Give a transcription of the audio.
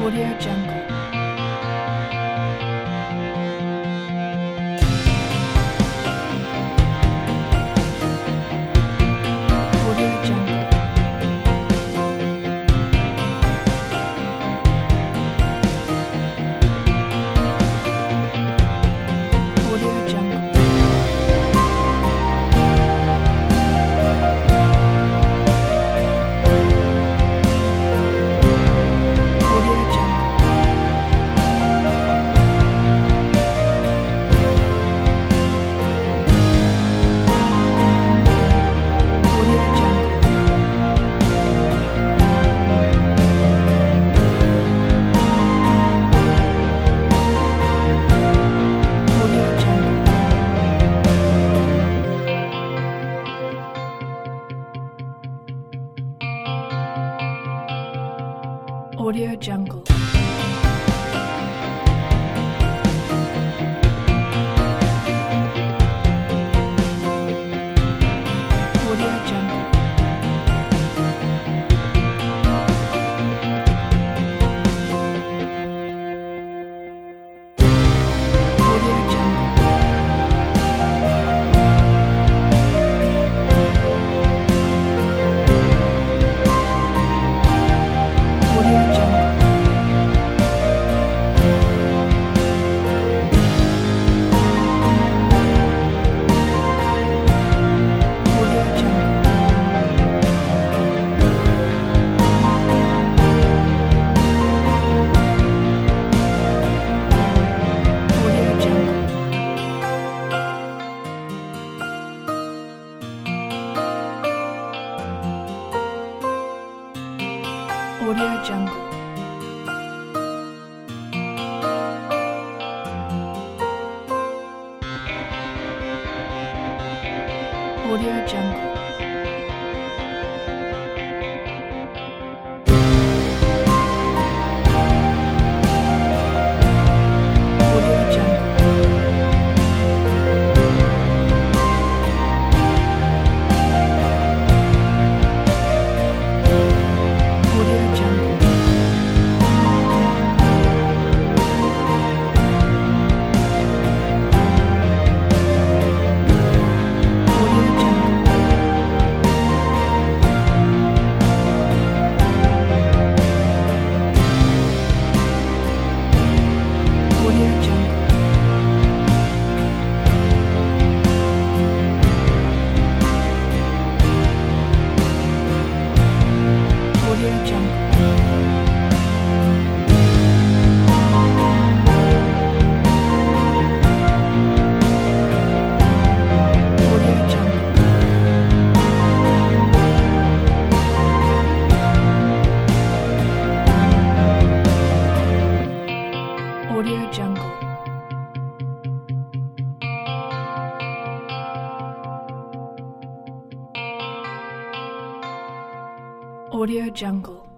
Audio Jungle. Audio Jungle. Audio Jungle. Audio Jungle. Audio Jungle. Audio Jungle. Audio Jungle. Audio Jungle. Audio Jungle. Audio Jungle. Audio Jungle. Audio Jungle. Audio Jungle. Audio Jungle. Audio Jungle. Audio Jungle. Audio Jungle. Audio Jungle. Audio Jungle.